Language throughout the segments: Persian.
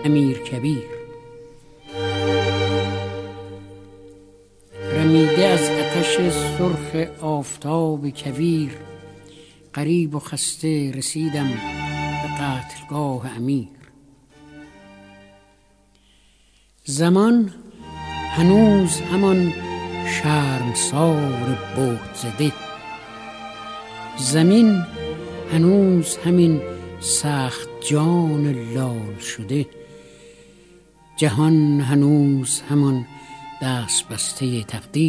امیرکبیر. رمیده از آتش سرخ آفتاب کویر، غریب و خسته رسیدم به قتلگاه امیر. زمان هنوز همان شرمسار بهت زده، زمین هنوز همین سخت جان لال شده، جهان هنوز همان دست بسته تقدیر.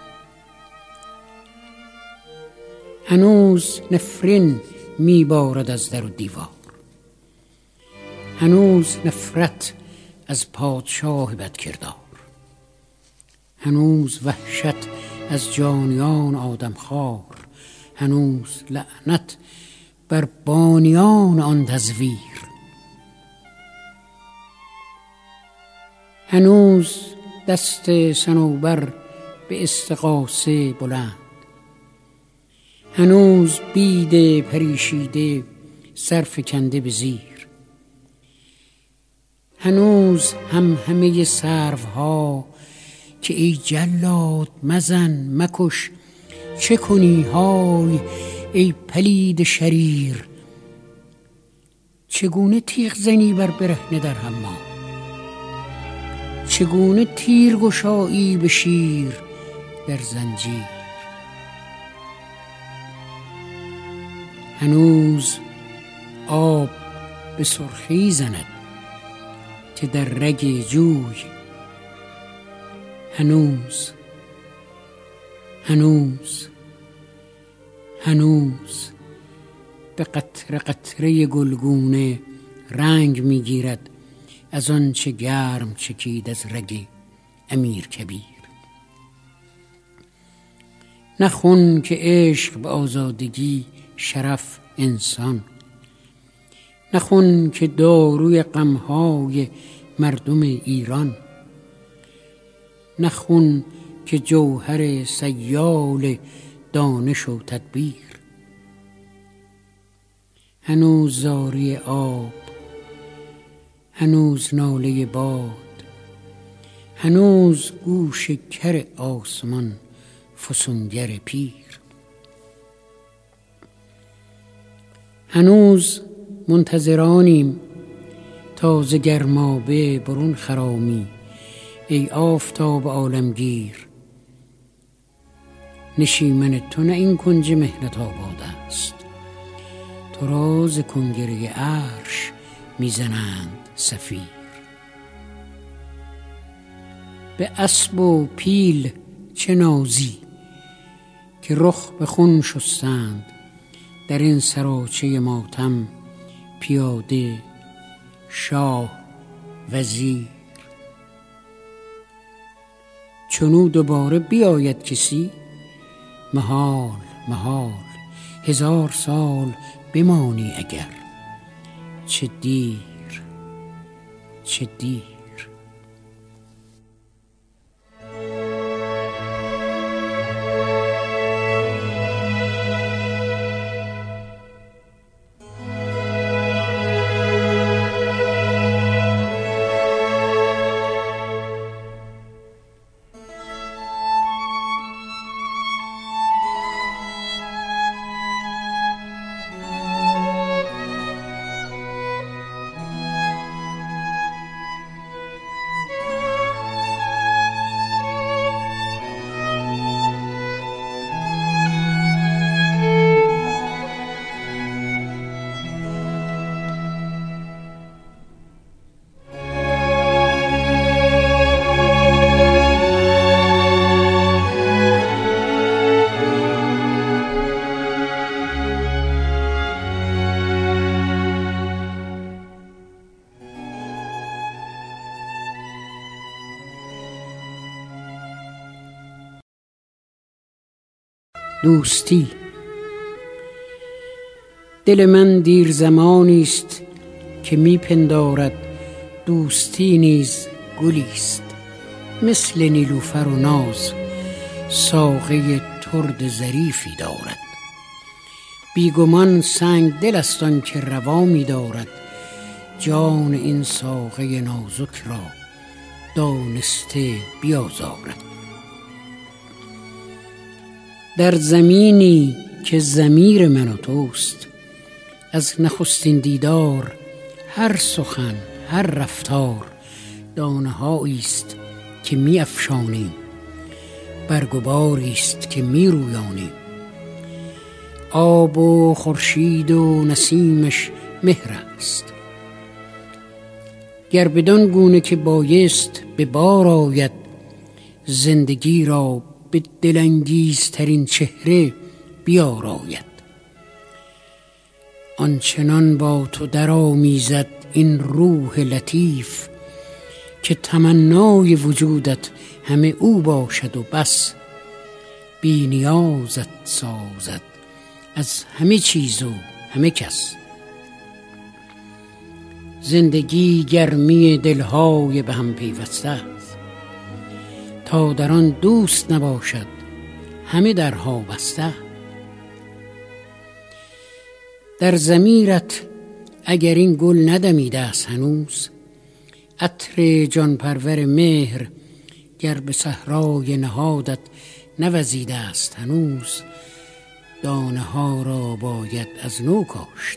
هنوز نفرین میبارد از در و دیوار، هنوز نفرت از پادشاه بدکردار، هنوز وحشت از جانیان آدمخوار، هنوز لعنت بر بانیان آن تزویر. هنوز دست صنوبر به استغاثه بلند، هنوز بید پریشیده سرفکنده به زیر، هنوز همه سروها که ای جلاد مزن مکش چه کنی های ای پلید شریر. چگونه تیغ زنی بر برهنه در حمام، چگونه تیر گشایی به شیر در زنجیر. هنوز آب به سرخی زند که در رگ جوی، هنوز هنوز هنوز به قطره قطره گلگونه رنگ میگیرد از آن چه گرم چکید از رگ امیرکبیر. نخون که عشق به آزادگی شرف انسان، نخون که داروی غمهای مردم ایران، نخون که جوهر سیال دانش و تدبیر. هنوز زاری آب، هنوز ناله باد، هنوز گوش کر آسمان فسونگر پیر. هنوز منتظرانیم تا ز گرمابه برون خرامی ای آفتاب عالمگیر. نشیمن تو نه این کنج مهنت آباد است، تو را ز کنگره عرش میزنند صفیر. به اسب و پیل چه نازی که رخ به خون شستند، در این سراچه ماتم پیاده شاه وزیر. چونو دوباره بیاید کسی، محال محال 1000 سال بمانی اگر، چه دیر چه دیر. دوستی. دل من دیر زمانی است که میپندارد دوستی نیز گلیست، مثل نیلوفر و ناز ساقه ترد ظریفی دارد. بیگمان سنگ دل است آن که روا می دارد جان این ساقه نازک را دانسته بیازارد. در زمینی که ضمیر من و توست، از نخستین دیدار هر سخن هر رفتار دانه‌هایی است که می افشانیم، برگ و باری است که می رویانیم. آب و خورشید و نسیمش مهر است، گر بدان گونه که بایست به بار آید، زندگی را به دلانگیزترین چهره بیاراید. آنچنان با تو درآمیزد این روح لطیف، که تمنای وجودت همه او باشد و بس. بی نیازت سازد از همه چیز و همه کس. زندگی گرمی دلهای به هم پیوسته است، تا در آن دوست نباشد همه درها بسته. در ضمیرت اگر این گل ندمیده است هنوز، عطر جان پرور مهر گر به صحرای نهادت نوزیده است هنوز، دانه ها را باید از نو کاشت.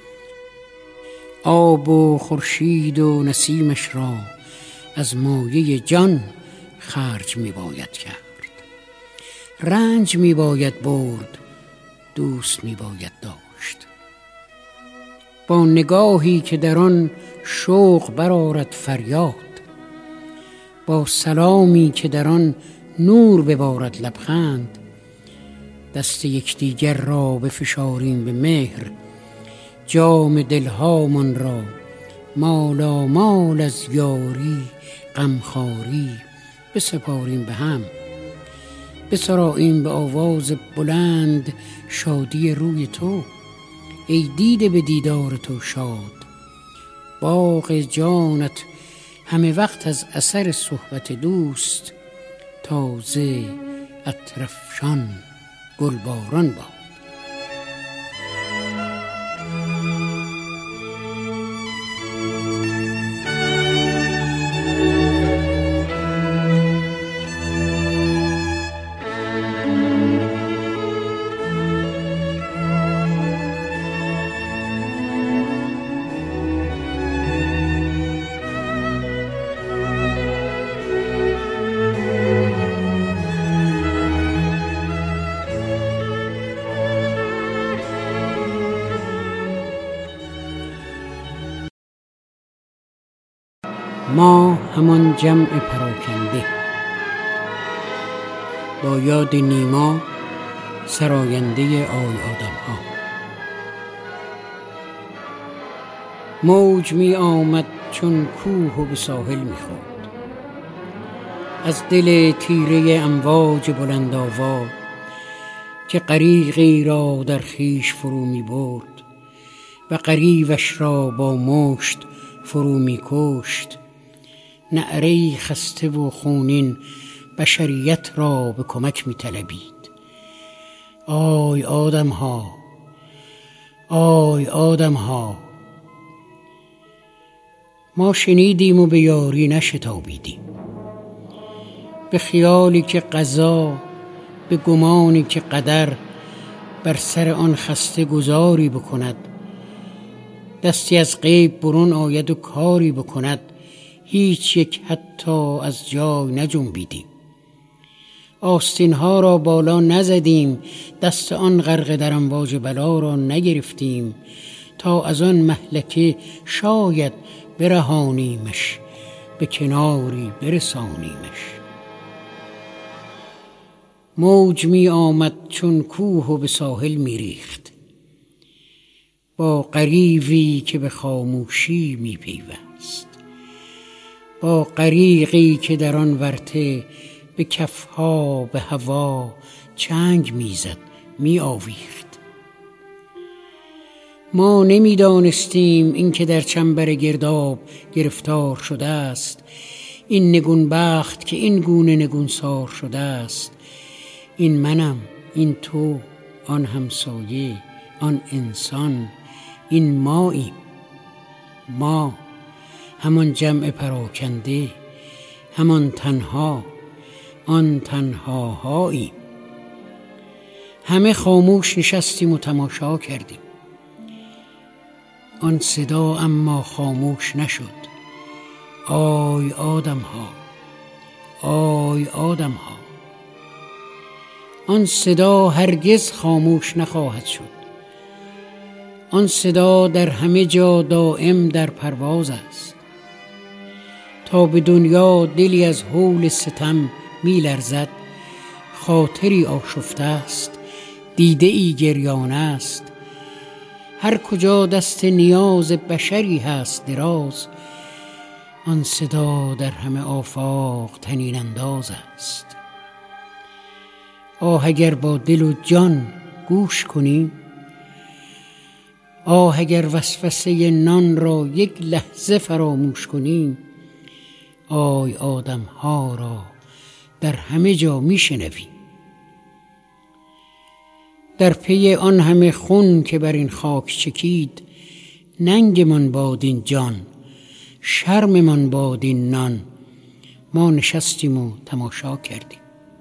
آب و خورشید و نسیمش را از مایه جان خرج می باید کرد. رنج می باید برد، دوست می باید داشت. با نگاهی که در آن شوق برآرد فریاد، با سلامی که در آن نور ببارد لبخند، دست یکدیگر را بفشاریم به مهر، جام دلهامان را مالامال از یاری غمخواری بسپاریم به هم. بسراییم به آواز بلند شادی روی تو، ای دیده به دیدار تو شاد. باغ جانت همه وقت از اثر صحبت دوست، تازه عطرافشان گلباران باد. ما همان جمع پراکنده، با یاد نیما سراینده آی آدم ها. موج می آمد چون کوه و به ساحل می خورد، از دل تیره امواج بلند آوا، که غریقی را در خویش فرو می برد و غریوش را با مشت فرو می کشت. نعره خسته و خونین بشریت را به کمک می طلبید. آی آدم ها، آی آدم ها. ما شنیدیم و به یاری نشتابیدیم، به خیالی که قضا، به گمانی که قدر بر سر آن خسته گذاری بکند. دستی از غیب برون آید و کاری بکند، هیچ یک حتی از جای نجنبیدیم. آستین ها را بالا نزدیم، دست آن غرق در امواج بلا را نگرفتیم، تا از آن مهلکه شاید برهانیمش، به کناری برسانیمش. موج می آمد چون کوه و به ساحل می ریخت، با غریوی که به خاموشی می پیوست، با غریقی که در آن ورطه به کفها به هوا چنگ میزد می آویخت. ما نمی دانستیم این که در چنبر گرداب گرفتار شده است، این نگون بخت که این گونه نگونسار شده است. این منم، این تو، آن همسایه، آن انسان، این ماییم. ما همان جمع پراکنده، همان تنها، آن تنهاهایی. همه خاموش نشستیم و تماشا کردیم. آن صدا اما خاموش نشد. آی آدم ها، آی آدم ها. آن صدا هرگز خاموش نخواهد شد. آن صدا در همه جا دائم در پرواز است. تا به دنیا دلی از هول ستم می لرزد، خاطری آشفته است، دیده ای گریان است. هر کجا دست نیاز بشری هست دراز، آن صدا در همه آفاق طنین انداز است. آه اگر با دل و جان گوش کنیم، آه اگر وسوسه نان را یک لحظه فراموش کنیم، آی آدم ها را در همه جا می شنویم. در پی آن همه خون که بر این خاک چکید، ننگمان باد این جان، شرممان باد این نان. ما نشستیم و تماشا کردیم.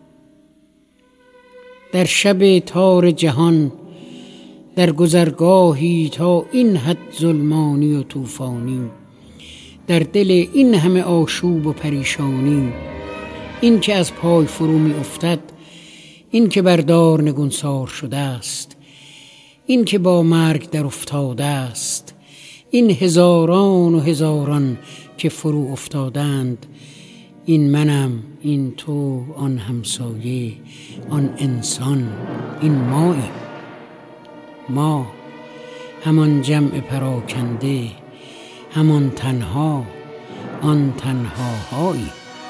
در شب تار جهان، در گذرگاهی تا این حد ظلمانی و طوفانی، در دل این همه آشوب و پریشانی، این که از پای فرو می افتد، این که بر دار نگونسار شده است، این که با مرگ در افتاده است، این هزاران و هزاران که فرو افتادند، این منم، این تو، آن همسایه، آن انسان، این ماییم. ما همان جمع پراکنده، همان تنها، آن تنهاهایی.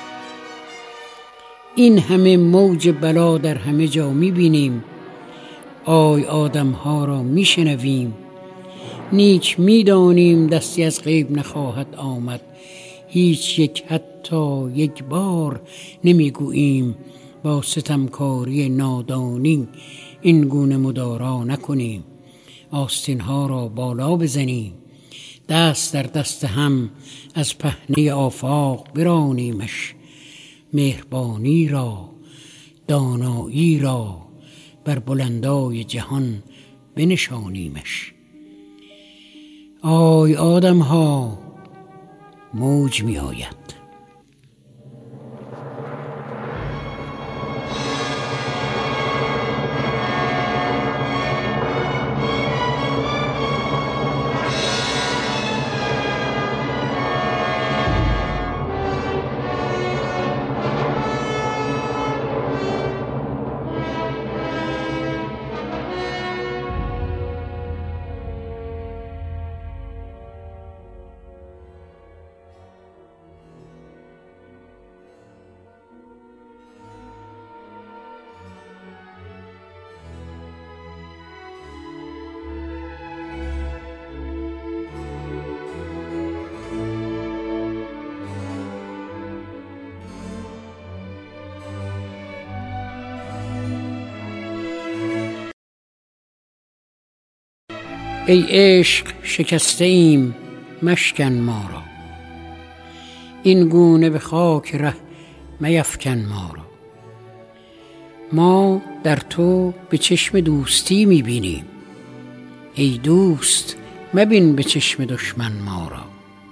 این همه موج بلا در همه جا می بینیم. آی آدم ها را می شنویم. نیک می دانیم دستی از غیب نخواهد آمد. هیچ یک حتی یک بار نمی گوییم با ستمکاری نادانی این گونه مدارا نکنیم. آستین ها را بالا بزنیم، دست در دست هم از پهنه آفاق برانیمش. مهربانی را، دانایی را بر بلندای جهان بنشانیمش. آی آدم ها، موج می آید. ای عشق شکسته ایم مشکن ما را، این گونه به خاک ره میفکن ما را. ما در تو به چشم دوستی میبینیم، ای دوست مبین به چشم دشمن ما را.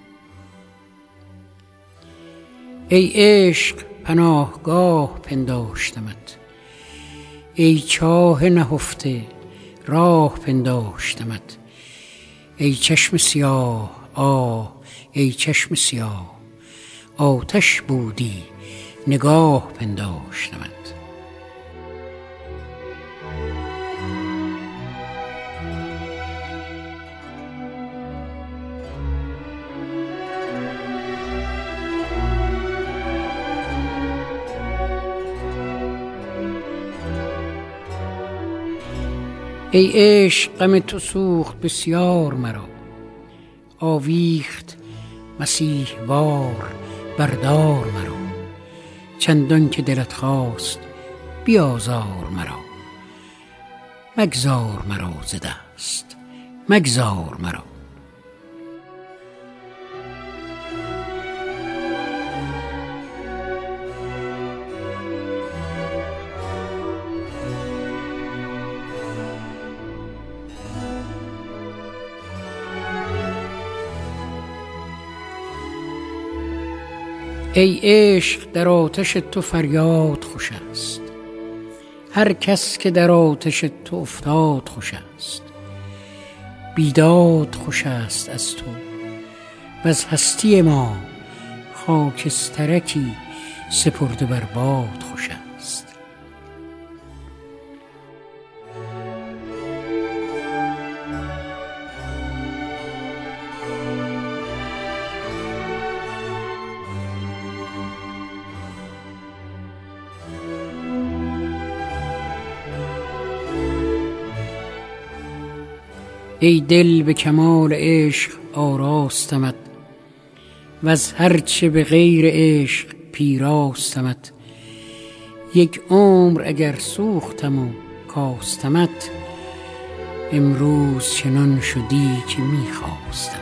ای عشق پناهگاه پنداشتمت، ای چاه نهفته راه پنداشتمت. ای چشم سیاه ای چشم سیاه، آتش بودی نگاه پنداشتمت. ای عشق غم تو سوخت بسیار مرا، آویخت مسیح وار بردار مرا. چندان که دلت خواست بیازار مرا، مگذار مرا ز دست مگذار مرا. ای عشق در آتش تو فریاد خوش است، هر کس که در آتش تو افتاد خوش است. بیداد خوش است از تو و از هستی ما خاکسترکی سپرده بر باد خوش است. ای دل به کمال عشق آراستمت، و از هرچه به غیر عشق پیراستمت. یک عمر اگر سوختم و کاستمت، امروز چنان شدی که میخواستمت.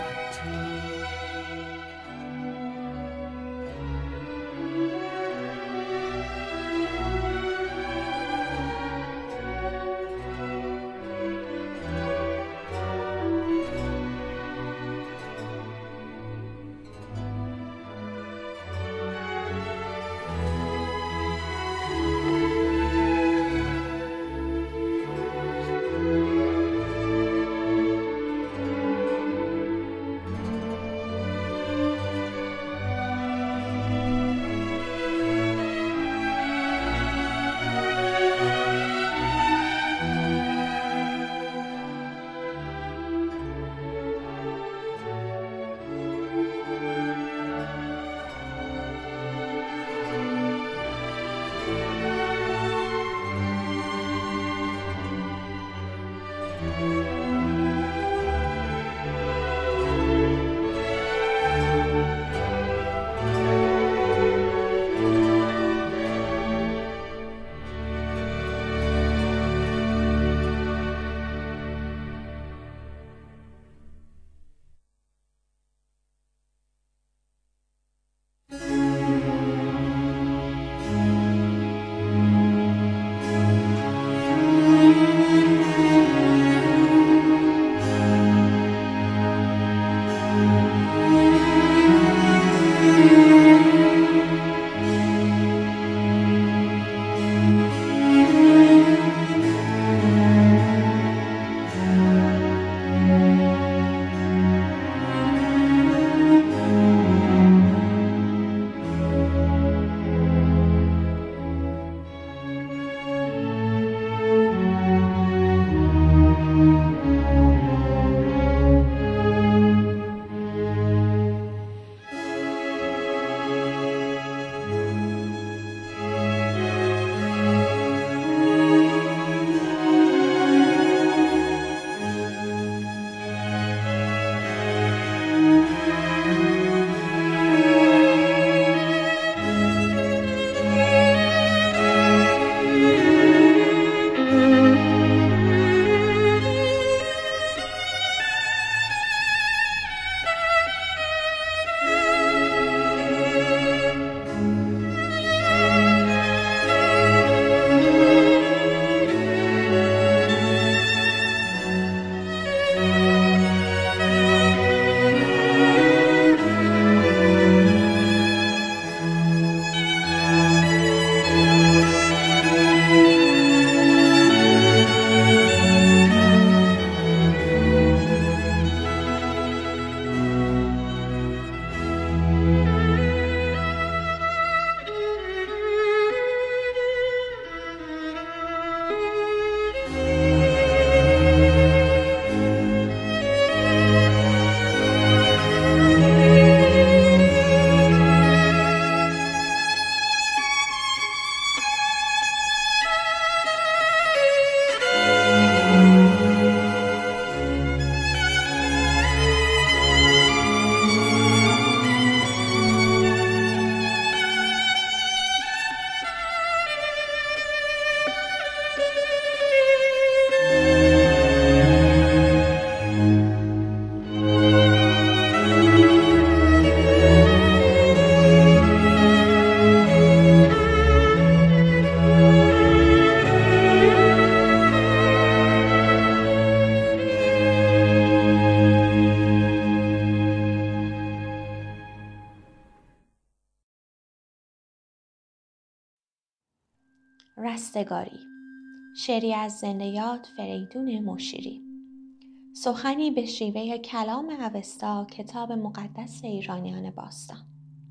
رستگاری، شعری از زنده یاد فریدون مشیری. سخنی به شیوه کلام اوستا، کتاب مقدس ایرانیان باستان.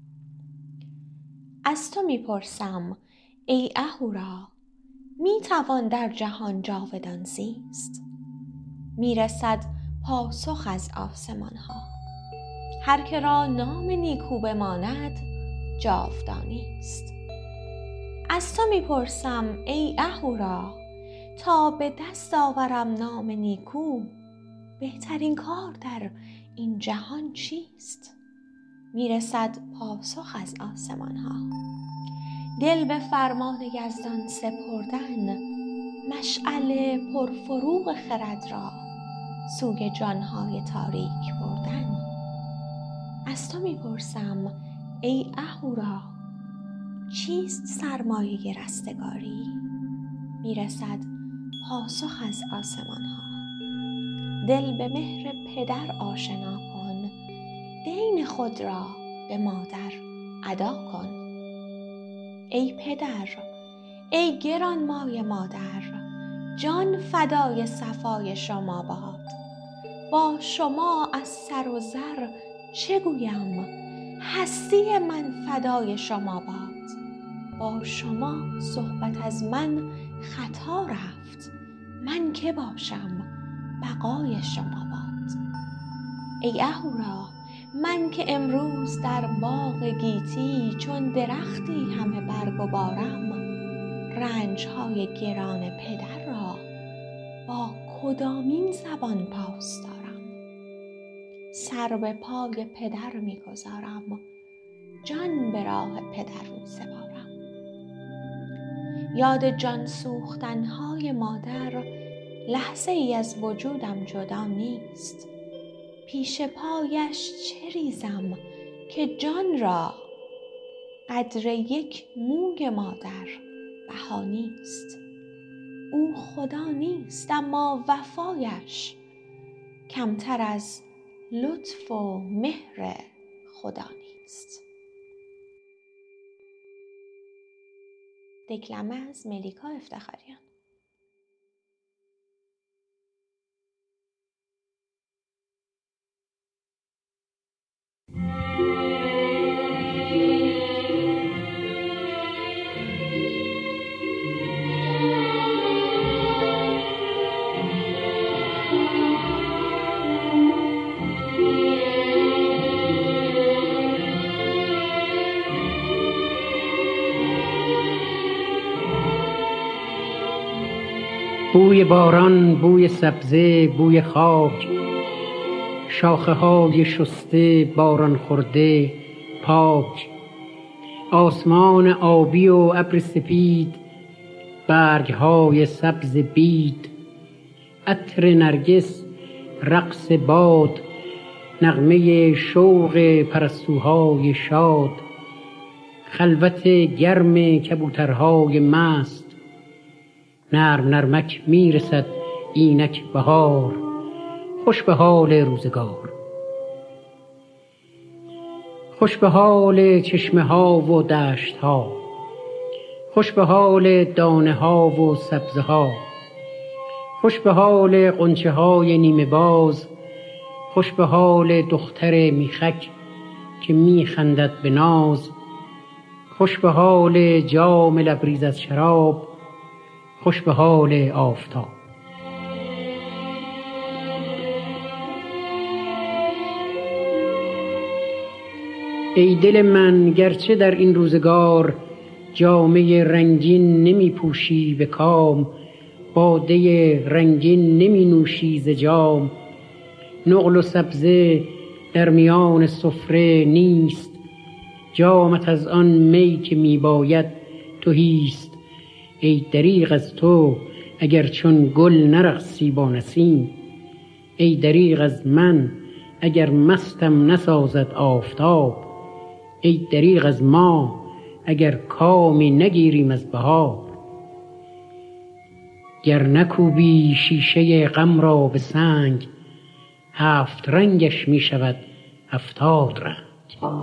از تو میپرسم ای اهورا، میتوان در جهان جاودان زیست؟ میرسد پاسخ از آسمان ها، هر که را نام نیکو بماند جاودانی است. از تو میپرسم ای اهورا، تا به دست آورم نام نیکو، بهترین کار در این جهان چیست؟ میرسد پاسخ از آسمان ها، دل به فرمان یزدان سپردن، مشعل پرفروغ خرد را سوی جانهای تاریک بردن. از تو میپرسم ای اهورا، چیست سرمایه رستگاری؟ میرسد پاسخ از آسمان ها، دل به مهر پدر آشنا کن، دین خود را به مادر ادا کن. ای پدر، ای گرانمایه مادر، جان فدای صفای شما باد. با شما از سر و زر چه گویم، هستی من فدای شما باد. با شما صحبت از من خطا رفت، من که باشم بقای شما باد. ای اهورا، من که امروز در باغ گیتی، چون درختی همه برگ و بارم، رنجهای گران پدر را با کدامین زبان پاس دارم؟ سر به پای پدر میگذارم، جان به راه پدر میسپارم. یاد جان سوختنهای مادر لحظه ای از وجودم جدا نیست. پیش پایش چه ریزم که جان را قدر یک موی مادر بها نیست. او خدا نیست، اما وفایش کمتر از لطف و مهر خدا نیست. دکلمه از ملیکا افتخاریان. بوی باران، بوی سبزه، بوی خاک، شاخه های شسته، باران خورده، پاک، آسمان آبی و ابر سپید، برگ های سبز بید، عطر نرگس، رقص باد، نغمه شوق پرستوهای شاد، خلوت گرم کبوترهای مست، نرم نرمک میرسد اینک بهار، خوش به حال روزگار، خوش به حال چشمه ها و دشت ها، خوش به حال دانه ها و سبزه ها، خوش به حال غنچه های نیمه باز، خوش به حال دختر میخک که میخندد به ناز، خوش به حال جام لبریز از شراب، خوش به حال آفتاب. ای دل من، گرچه در این روزگار جامه رنگین نمی پوشی به کام، باده رنگین نمی نوشی ز جام، نقل و سبزه در میان سفره نیست، جامت از آن می که می باید تهیست. ای دریغ از تو اگر چون گل نرقصی با نسیم، ای دریغ از من اگر مستم نسازد آفتاب، ای دریغ از ما اگر کامی نگیریم از بهار. گر نکوبی شیشه غم را به سنگ، هفت رنگش می شود 70 رنگ.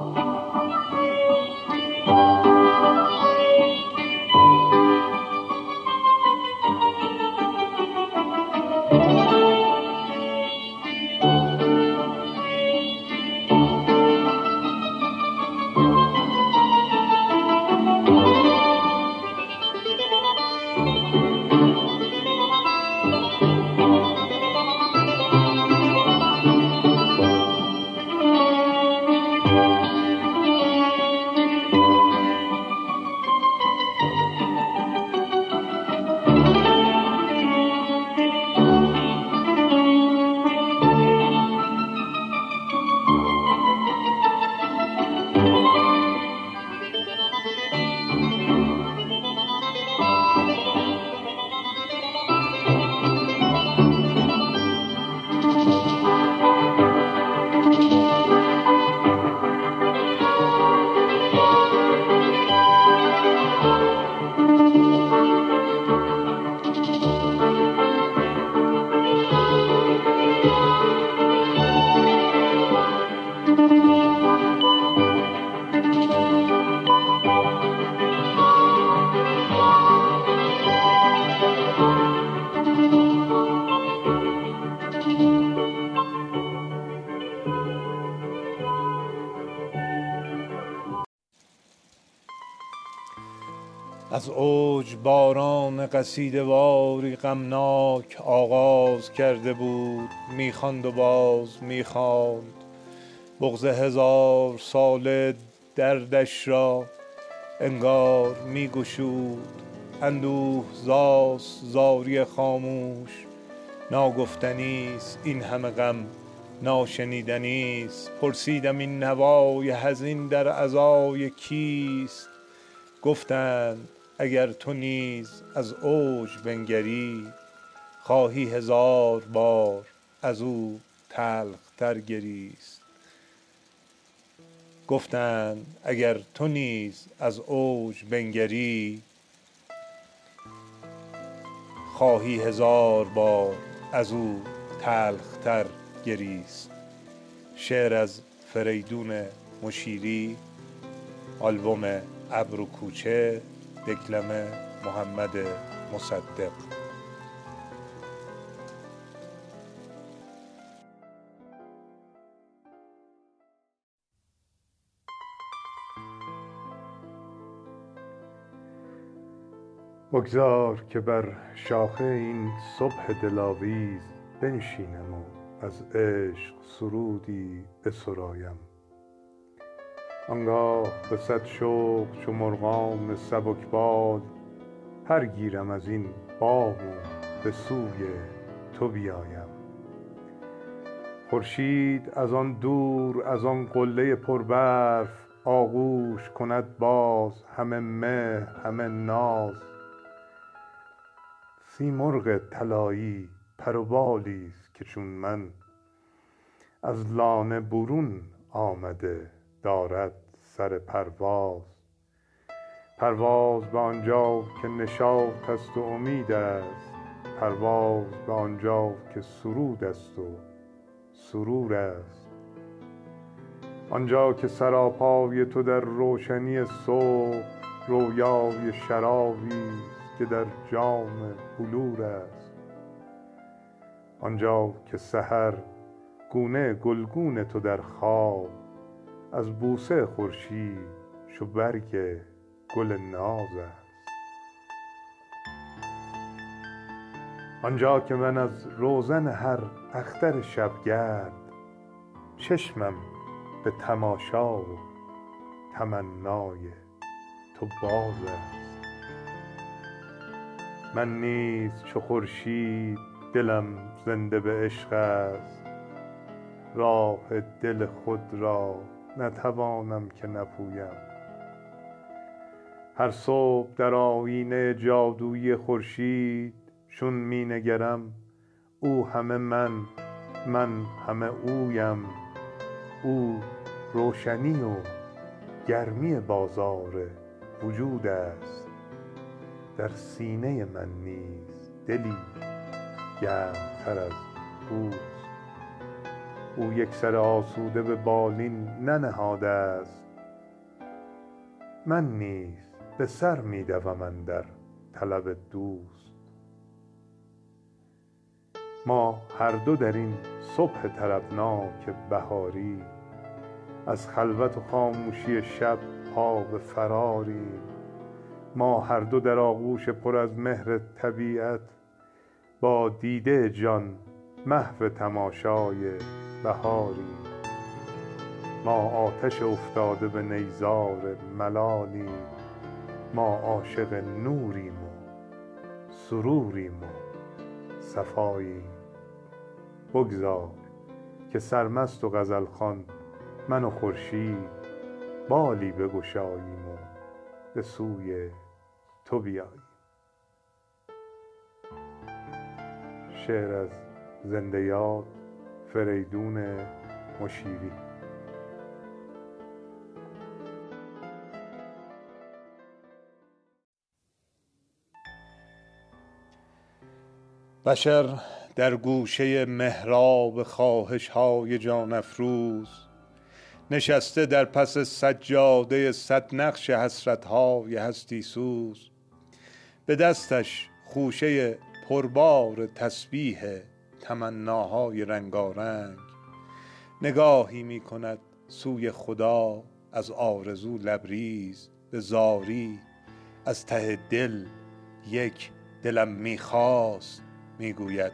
از اوج باران قصیده واری غمناک آغاز کرده بود، میخواند و باز میخواند بغض 1000 ساله دردش را انگار میگشود. اندوه زاست زاری خاموش، ناگفتنیست این همه غم ناشنیدنیست. پرسیدم این نوای حزین در عزای کیست؟ گفتند اگر تو نیز از اوج بنگری، خواهی 1000 بار از او تلختر گریست. گفتند اگر تو نیز از اوج بنگری، خواهی 1000 بار از او تلختر گریست. شعر از فریدون مشیری، آلبوم ابر و کوچه، دکلمه محمد مصدق. بگذار که بر شاخه این صبح دلاویز بنشینم و از عشق سرودی بسرایم. آنگاه به 100 شوق چو مرغان سبکبال پر گیرم از این بام و به سوی تو بیایم. خورشید از آن دور، از آن قله پربرف آغوش کند باز، همه مهر همه ناز. سیمرغ طلایی پر و بالیست که چون من، از لانه برون آمده دارد سر پرواز. پرواز به آنجا که نشاط است و امید است، پرواز به آنجا که سرود است و سرور است. آنجا که سراپای تو در روشنی صبح، رویای شرابی است که در جام بلور است. آنجا که سحر گونه گلگون تو در خواب، از بوسه خورشید چو برگ گل ناز است. آنجا که من از روزن هر اختر شبگرد، چشمم به تماشا و تمنای تو باز است. من نیز چو خورشید دلم زنده به عشق است، راه دل خود را نتوانم که نپویم. هر صبح در آیینه جادویی خورشید چون می نگرم، او همه من همه اویم. او روشنی و گرمی بازار وجود است، در سینه من نیز دلی گرمتر از اوست. او یک سر آسوده به بالین ننهاده است، من نیز به سر می دوم اندر طلب دوست. ما هر دو در این صبح طربناک بهاری، از خلوت و خاموشی شب پا به فراریم. ما هر دو در آغوش پر از مهر طبیعت، با دیده جان محو تماشای بهاریم. ما آتش افتاده به نیزار ملالیم، ما عاشق نوریم و سروریم و صفاییم. بگذار که سرمست و غزل خوان من و خورشید بالی بگشاییم و به سوی تو بیاییم. شعر از زنده یاد فریدون مشیری. بشر در گوشه محراب خواهش‌های جان افروز، نشسته در پس سجاده 100 نقش حسرت‌های هستی سوز. به دستش خوشه پربار تسبیح تمناهای رنگارنگ، نگاهی می کند سوی خدا از آرزو لبریز به زاری، از ته دل یک دلم میخواست میگوید.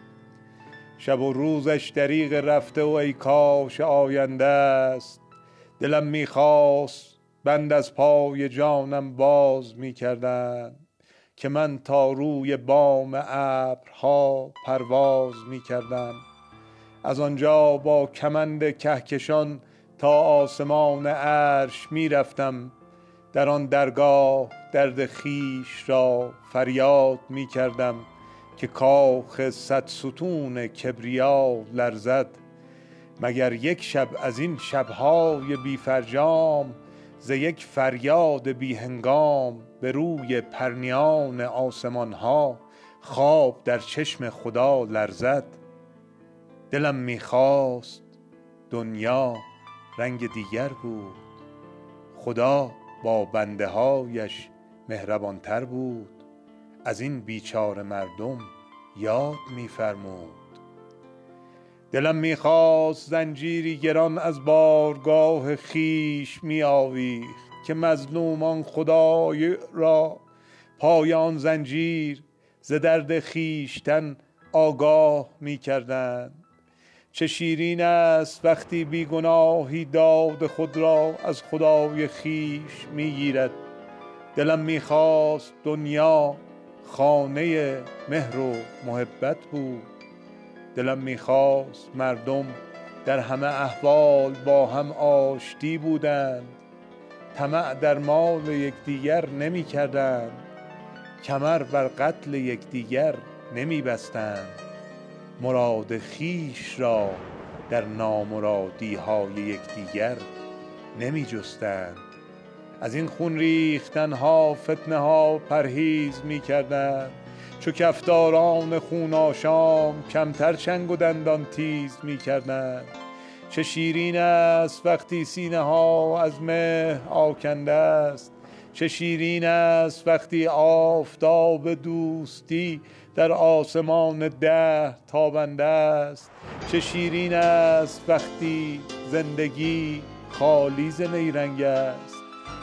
شب و روزش دریغ رفته و ای کاش آینده است. دلم میخواست بند از پای جانم باز میکردن، که من تا روی بام ابرها پرواز میکردم. از آنجا با کمند کهکشان تا آسمان عرش میرفتم. در آن درگاه درد خویش را فریاد میکردم که کاخ صد ستون کبریا لرزد. مگر یک شب از این شبهای بی فرجام، ز یک فریاد بی هنگام به روی پرنیان آسمان ها خواب در چشم خدا لرزد. دلم میخواست دنیا رنگ دیگر بود، خدا با بنده هایش مهربانتر بود. از این بیچاره مردم یاد میفرمود. دلم میخواست زنجیری گران از بارگاه خیش میآویخت، که مظلومان خدای را پای آن زنجیر ز درد خیشتن آگاه میکردند. چه شیرین است وقتی بیگناهی داد خود را از خدای خیش میگیرد. دلم میخواست دنیا خانه مهر و محبت بود. دلم میخواست مردم در همه احوال با هم آشتی بودند. طمع در مال یکدیگر نمی کردند، کمر بر قتل یکدیگر نمی بستند. مراد خیش را در نامرادی های یکدیگر نمی جستند. از این خون ریختن ها فتنه ها پرهیز می کردند. چو کفتاران خون آشام کمتر چنگ و دندان تیز می کردند. چه شیرین است وقتی سینه ها از مهر آکنده است. چه شیرین است وقتی آفتاب دوستی در آسمان دهر تابنده است. چه شیرین است وقتی زندگی خالی ز نیرنگ است.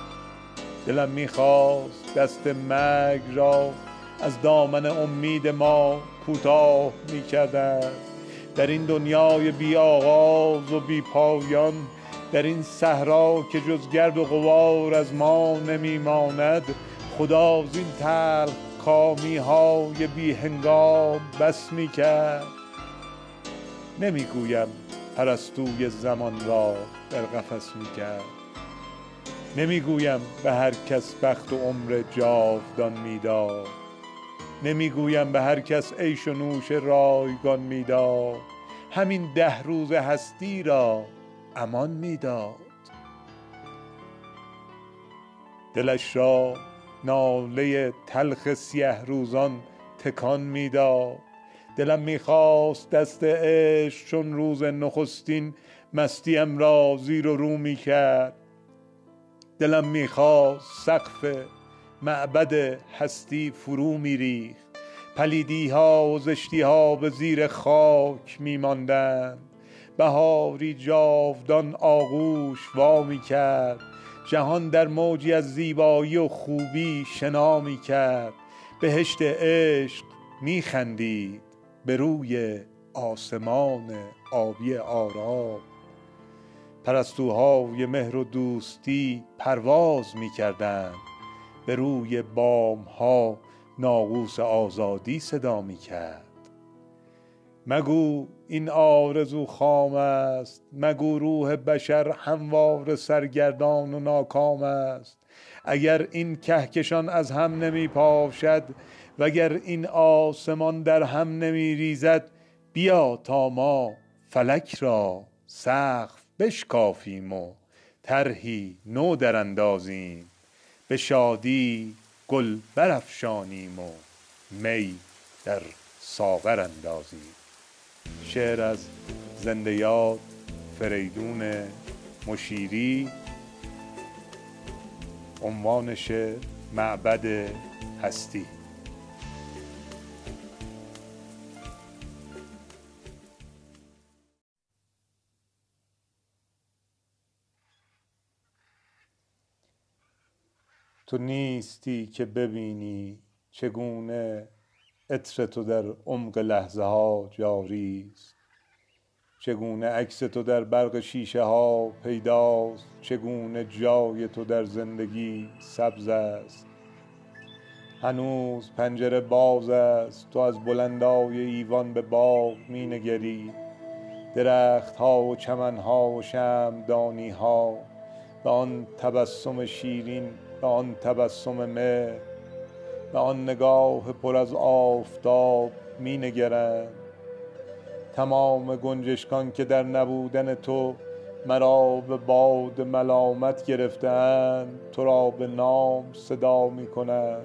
دلم میخواست دست مرگ را از دامن امید ما کوتاه میکردند. در این دنیای بی آغاز و بی پایان، در این صحرا که جز گرد و غبار از ما نمیماند، خدا زین تلخ کامی های بی هنگام بس میکرد. نمیگویم پرستوی زمان را در قفس میکرد، نمیگویم به هر کس بخت و عمر جاودان میداد، نمیگویم به هر کس عیش و نوش رایگان میداد. همین 10 روز هستی را امان میداد. دلش را ناله تلخ سیه روزان تکان میداد. دلم میخواست دست عشق چون روز نخستین مستیم را زیر و رو میکرد. دلم میخواست سقف معبد هستی فرو میریخت. پلیدی ها و زشتی ها به زیر خاک میماندند. بهاری جاودان آغوش وا میکرد. جهان در موجی از زیبایی و خوبی شنا میکرد. بهشت عشق میخندید به روی آسمان آبی آرام. پرستوهای مهر و دوستی پرواز میکردند. به روی بام ها ناقوس آزادی صدا میکرد. مگو این آرزو خام است، مگو روح بشر هموار سرگردان و ناکام است. اگر این کهکشان از هم نمی پاشد، وگر این آسمان در هم نمی ریزد، بیا تا ما فلک را سقف بشکافیم و طرحی نو در اندازیم. به شادی گل برافشانیم و می در ساغر اندازیم. شعر از زنده یاد فریدون مشیری. عنوان شعر معبد هستی. تو نیستی که ببینی چگونه عطر تو در عمق لحظه ها جاری است، چگونه عکس تو در برق شیشه ها پیداست، چگونه جای تو در زندگی سبز است. هنوز پنجره باز است، تو از بلندای ایوان به باغ می نگری، درخت ها و چمن ها و شمعدانی ها و آن تبسم شیرین و آن تبسم مهر و آن نگاه پر از آفتاب می نگرند. تمام گنجشکان که در نبودن تو مرا به باد ملامت گرفتند، تو را به نام صدا می کنند.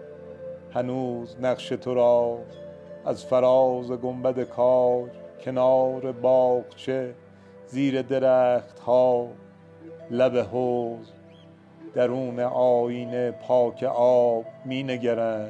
هنوز نقش تو را از فراز گنبد کاج، کنار باغچه، زیر درخت ها، لب حوض، درون آینه پاک آب می نگرند.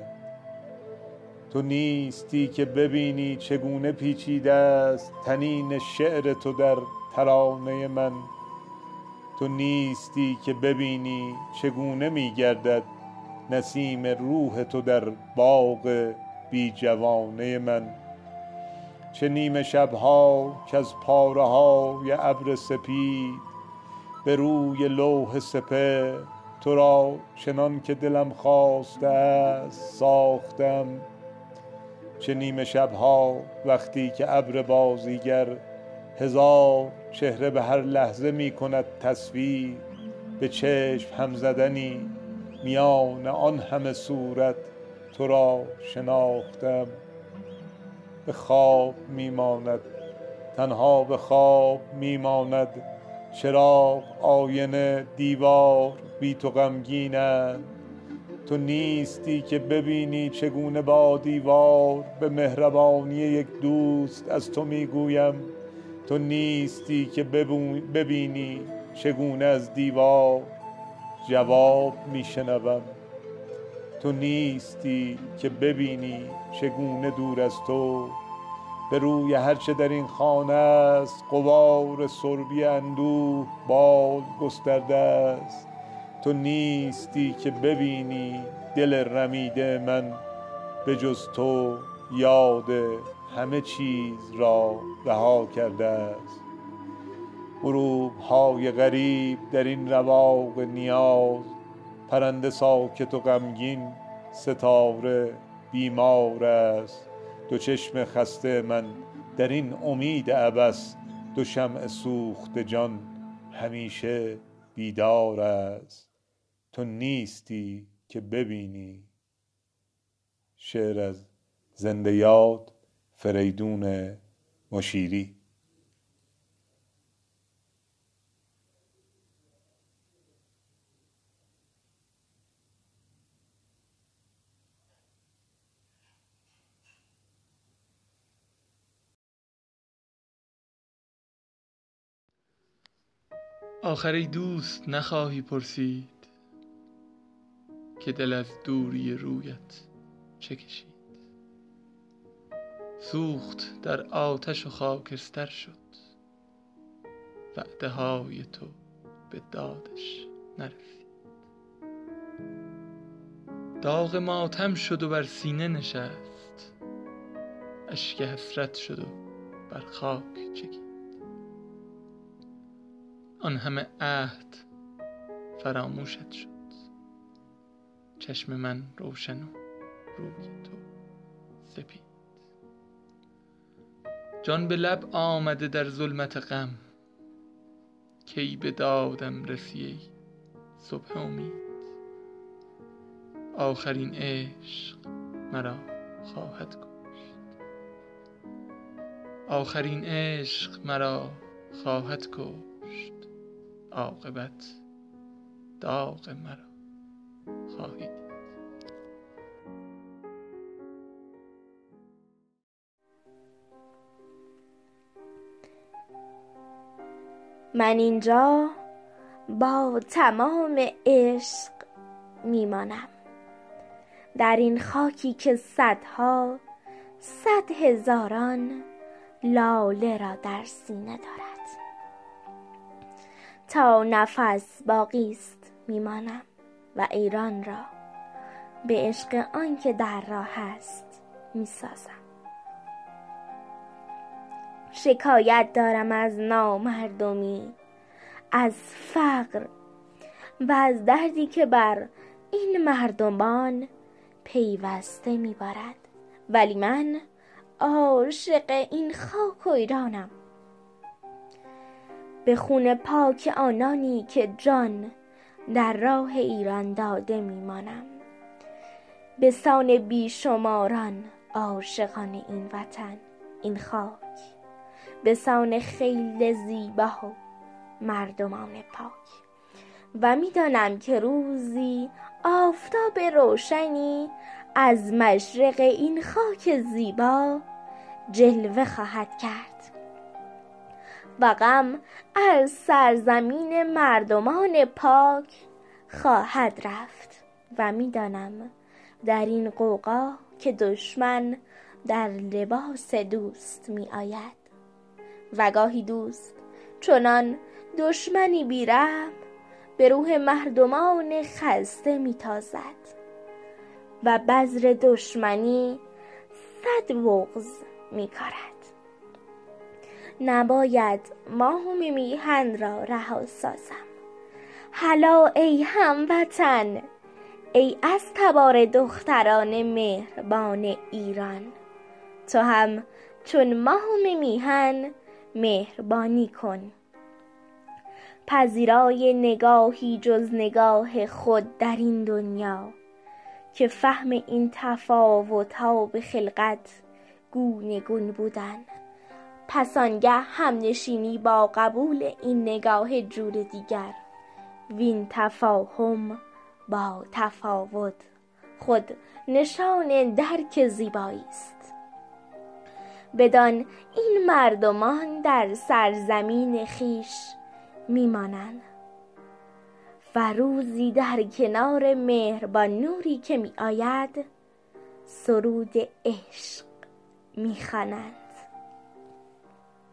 تو نیستی که ببینی چگونه پیچیده است طنین شعر تو در ترانه من. تو نیستی که ببینی چگونه می گردد نسیم روح تو در باغ بی جوانه من. چه نیمه شبها که از پاره های ابر سپید به روی لوح سپهر تو را چنان که دلم خواسته است ساختم. چه نیمه شبها وقتی که ابر بازیگر هزار چهره به هر لحظه می کند تصویر، به چشم هم زدنی میان آن همه صورت تو را شناختم. به خواب میماند، تنها به خواب میماند، چراغ، آینه، دیوار بی تو غمگینند. تو نیستی که ببینی چگونه با دیوار به مهربانی یک دوست از تو میگویم. تو نیستی که ببینی چگونه از دیوار جواب میشنوم. تو نیستی که ببینی چگونه دور از تو به روی هرچه در این خانه است غبار سربی اندوه بال گسترده است. تو نیستی که ببینی دل رمیده من به جز تو یاد همه چیز را رها کرده است. غروب های غریب در این رواق نیاز، پرنده ساکت و غمگین، ستاره بیمار است. دو چشم خسته من در این امید عبث، دو شمع سوخته جان همیشه بیدار است. تو نیستی که ببینی. شعر از زنده یاد، فریدون مشیری. آخر ای دوست نخواهی پرسید که دل از دوری رویت چه کشید. سوخت در آتش و خاکستر شد، وعده های تو به دادش نرسید. داغ ماتم شد و بر سینه نشست، اشک حسرت شد و بر خاک چکید. آن همه عهد فراموشت شد، چشم من روشن و روی تو سپید. جان به لب آمده در ظلمت غم، کی به دادم رسی ای صبح امید. آخرین عشق مرا خواهد کشت، آخرین عشق مرا خواهد کشت. عاقبت داغ مرا خواهی دید. من اینجا با تمام عشق میمانم، در این خاکی که صدها، 100,000 لاله را در سینه دارد. تا نفس باقی است میمانم، و ایران را به عشق آن که در راه است می سازم. شکایت دارم از نامردمی، از فقر و از دردی که بر این مردمان پیوسته می بارد، ولی من عاشق این خاک و ایرانم. به خون پاک آنانی که جان در راه ایران داده می مانم. به سان بیشماران عاشقان این وطن، این خاک، به سان خیل زیبا و مردمان پاک. و میدانم که روزی آفتاب روشنی از مشرق این خاک زیبا جلوه خواهد کرد و غم از سرزمین مردمان پاک خواهد رفت. و میدانم در این غوغا که دشمن در لباس دوست می آید و گاهی دوست چنان دشمنی بی رحم به روح مردمان خسته می تازد و بذر دشمنی 100 بغض می کارد. نباید ماه میهن را رها سازم. هلا ای هموطن، ای از تبار دختران مهربان ایران، تو هم چون ماه میهن مهربانی کن. پذیرای نگاهی جز نگاه خود در این دنیا، که فهم این تفاوت‌ها به خلقت گونه گون بودن. پس آنگه هم نشینی با قبول این نگاه جور دیگر، وین تفاهم با تفاوت خود نشان درک زیبایی است. بدان این مردمان در سرزمین خیش میمانند و روزی در کنار مهربان نوری که می آید سرود عشق میخوانند.